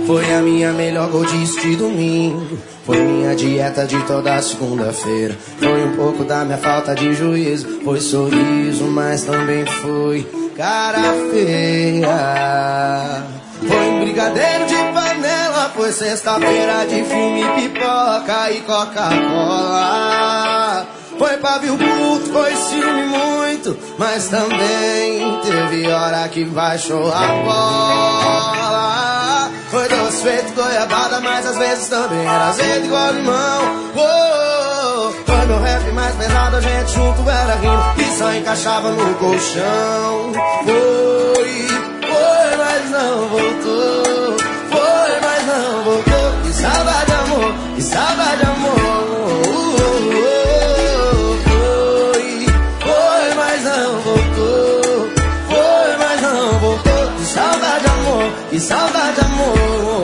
Foi a minha melhor goldice de domingo. Foi minha dieta de toda segunda-feira. Foi um pouco da minha falta de juízo. Foi sorriso, mas também foi cara feia. Foi um brigadeiro de panela. Foi sexta-feira de filme, pipoca e Coca-Cola. Foi pavio curto, foi ciúme muito, mas também teve hora que baixou a bola. Foi doce feito goiabada, mas às vezes também era azedo igual limão. Foi meu rap mais pesado, a gente junto era rindo e só encaixava no colchão. Foi, mas não voltou. Foi, mas não voltou. Que saudade, amor, que saudade, amor. Foi, mas não voltou. Foi, mas não voltou. Que saudade, amor, que saudade, amor.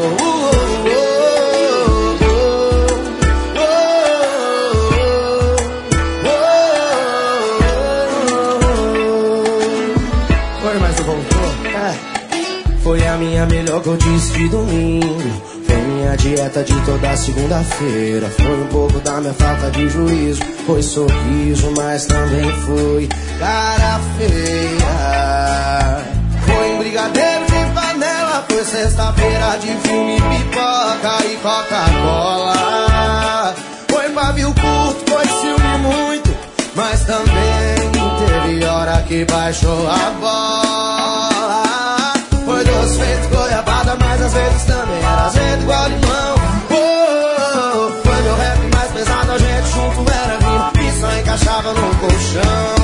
Foi, mas não voltou. Foi a minha melhor goldice de domingo. Foi minha dieta de toda segunda-feira. Foi um pouco da minha falta de juízo. Foi sorriso, mas também foi cara feia. Foi um brigadeiro de panela. Foi sexta-feira de filme, pipoca e Coca-Cola. Foi pavio curto, foi ciúme muito, mas também teve hora que baixou a bola. Foi doce feito goiabada, mas às vezes também era azedo igual limão. Foi meu rap mais pesado, a gente junto era rindo e só encaixava no colchão.